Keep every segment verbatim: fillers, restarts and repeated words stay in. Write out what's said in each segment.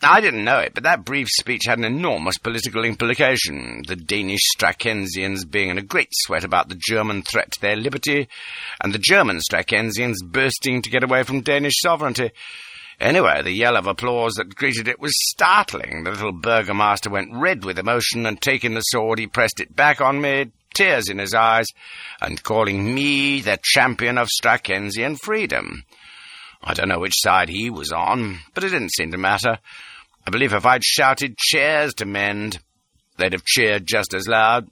I didn't know it, but that brief speech had an enormous political implication, the Danish Strackensians being in a great sweat about the German threat to their liberty, and the German Strackensians bursting to get away from Danish sovereignty. Anyway, the yell of applause that greeted it was startling. The little burgomaster went red with emotion, and taking the sword, he pressed it back on me, tears in his eyes, and calling me the champion of Strackensian freedom. I don't know which side he was on, but it didn't seem to matter. I believe if I'd shouted chairs to mend, they'd have cheered just as loud.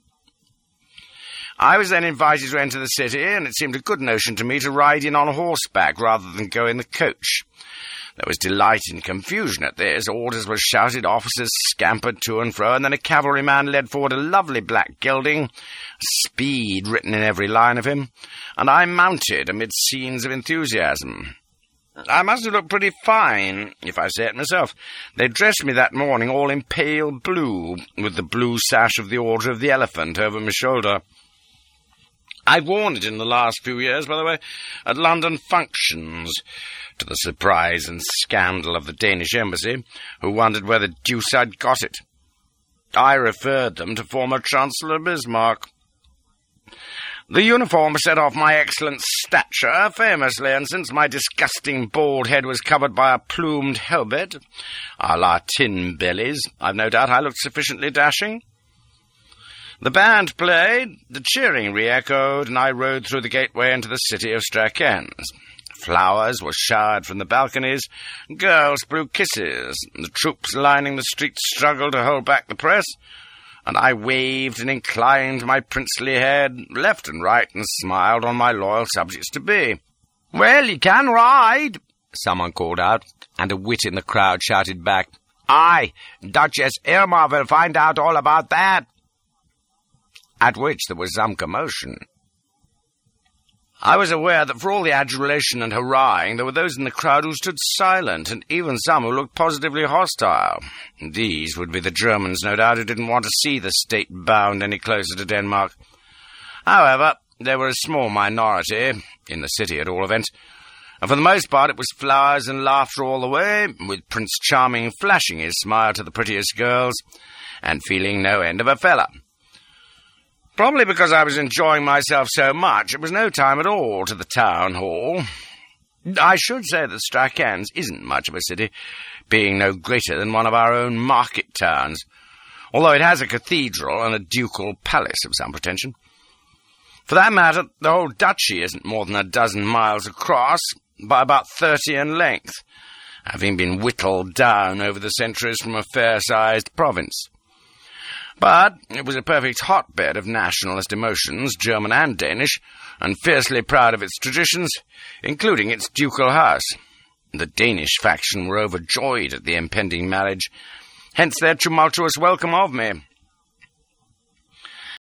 I was then invited to enter the city, and it seemed a good notion to me to ride in on horseback rather than go in the coach. There was delight and confusion at this. Orders were shouted, officers scampered to and fro, and then a cavalryman led forward a lovely black gelding, speed written in every line of him, and I mounted amid scenes of enthusiasm. I must have looked pretty fine, if I say it myself. They dressed me that morning all in pale blue, with the blue sash of the Order of the Elephant over my shoulder. I'd worn it in the last few years, by the way, at London functions, to the surprise and scandal of the Danish embassy, who wondered where the deuce I'd got it. I referred them to former Chancellor Bismarck. The uniform set off my excellent stature famously, and since my disgusting bald head was covered by a plumed helmet, a la tin bellies, I've no doubt I looked sufficiently dashing. The band played, the cheering re-echoed, and I rode through the gateway into the city of Strachan. Flowers were showered from the balconies, girls blew kisses, the troops lining the streets struggled to hold back the press, and I waved and inclined my princely head left and right and smiled on my loyal subjects-to-be. "Well, you can ride," someone called out, and a wit in the crowd shouted back, "Aye, Duchess Irma will find out all about that," at which there was some commotion. I was aware that for all the adulation and hurrahing, there were those in the crowd who stood silent, and even some who looked positively hostile. These would be the Germans, no doubt, who didn't want to see the state bound any closer to Denmark. However, they were a small minority, in the city at all events, and for the most part it was flowers and laughter all the way, with Prince Charming flashing his smile to the prettiest girls, and feeling no end of a fella. Probably because I was enjoying myself so much, it was no time at all to the town hall. I should say that Strachan isn't much of a city, being no greater than one of our own market towns, although it has a cathedral and a ducal palace of some pretension. For that matter, the whole duchy isn't more than a dozen miles across, by about thirty in length, having been whittled down over the centuries from a fair-sized province. But it was a perfect hotbed of nationalist emotions, German and Danish, and fiercely proud of its traditions, including its ducal house. The Danish faction were overjoyed at the impending marriage, hence their tumultuous welcome of me.